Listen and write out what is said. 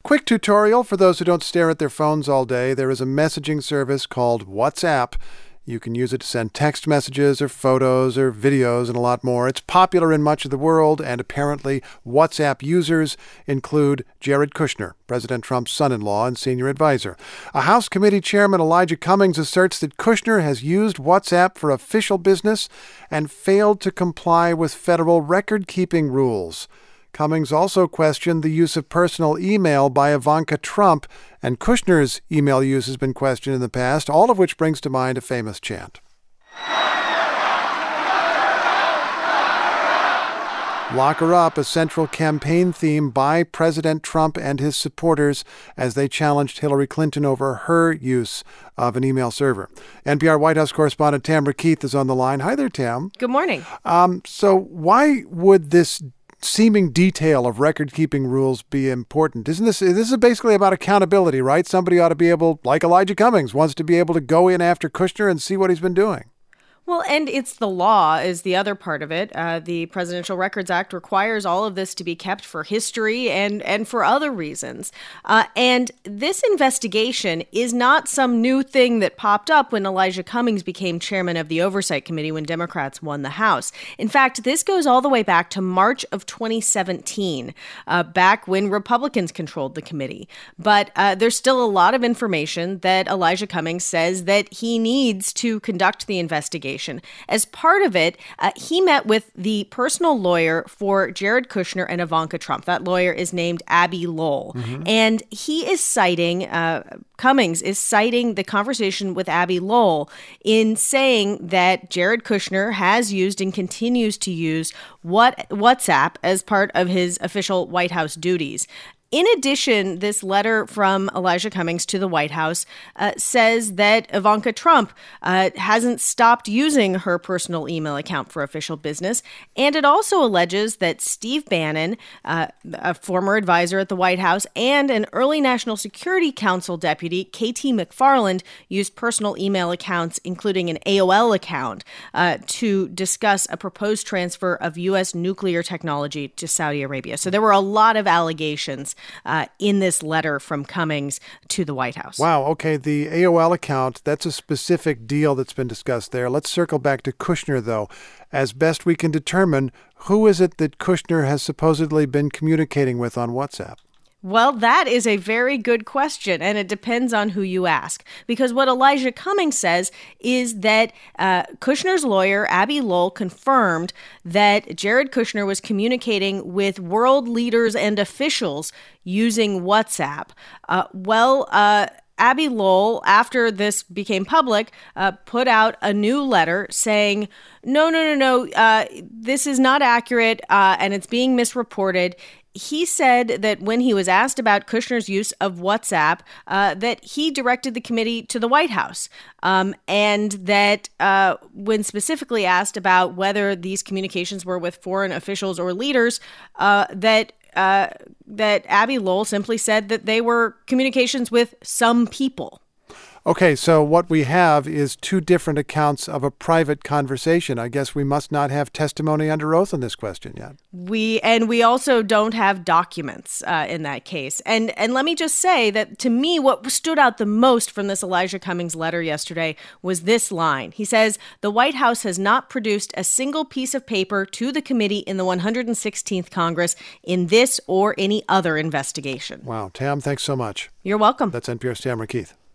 quick tutorial for those who don't stare at their phones all day. There is a messaging service called WhatsApp. You can use it to send text messages or photos or videos and a lot more. It's popular in much of the world, and apparently WhatsApp users include Jared Kushner, President Trump's son-in-law and senior advisor. A House Committee Chairman Elijah Cummings asserts that Kushner has used WhatsApp for official business and failed to comply with federal record-keeping rules. Cummings also questioned the use of personal email by Ivanka Trump, and Kushner's email use has been questioned in the past, all of which brings to mind a famous chant. Lock her up, a central campaign theme by President Trump and his supporters as they challenged Hillary Clinton over her use of an email server. NPR White House correspondent Tamara Keith is on the line. Hi there, Tam. Good morning. So why would this seeming detail of record-keeping rules be important? This is basically about accountability, right? Somebody ought to be able, like Elijah Cummings, wants to be able to go in after Kushner and see what he's been doing. Well, and it's the law is the other part of it. The Presidential Records Act requires all of this to be kept for history and for other reasons. And this investigation is not some new thing that popped up when Elijah Cummings became chairman of the Oversight Committee when Democrats won the House. In fact, this goes all the way back to March of 2017, back when Republicans controlled the committee. But there's still a lot of information that Elijah Cummings says that he needs to conduct the investigation. As part of it, he met with the personal lawyer for Jared Kushner and Ivanka Trump. That lawyer is named Abbe Lowell. Mm-hmm. And he is citing, Cummings is citing the conversation with Abbe Lowell in saying that Jared Kushner has used and continues to use WhatsApp as part of his official White House duties. In addition, this letter from Elijah Cummings to the White House says that Ivanka Trump hasn't stopped using her personal email account for official business. And it also alleges that Steve Bannon, a former advisor at the White House, and an early National Security Council deputy, KT McFarland, used personal email accounts, including an AOL account, to discuss a proposed transfer of U.S. nuclear technology to Saudi Arabia. So there were a lot of allegations in this letter from Cummings to the White House. Wow. Okay. The AOL account, that's a specific deal that's been discussed there. Let's circle back to Kushner, though. As best we can determine, who is it that Kushner has supposedly been communicating with on WhatsApp? Well, that is a very good question, and it depends on who you ask. Because what Elijah Cummings says is that Kushner's lawyer, Abbe Lowell, confirmed that Jared Kushner was communicating with world leaders and officials using WhatsApp. Abbe Lowell, after this became public, put out a new letter saying, no, this is not accurate, and it's being misreported. He said that when he was asked about Kushner's use of WhatsApp, that he directed the committee to the White House, and that when specifically asked about whether these communications were with foreign officials or leaders, that Abbe Lowell simply said that they were communications with some people. Okay, so what we have is two different accounts of a private conversation. I guess we must not have testimony under oath on this question yet. We also don't have documents in that case. And let me just say that to me, what stood out the most from this Elijah Cummings letter yesterday was this line. He says, the White House has not produced a single piece of paper to the committee in the 116th Congress in this or any other investigation. Wow. Tam, thanks so much. You're welcome. That's NPR's Tamara Keith.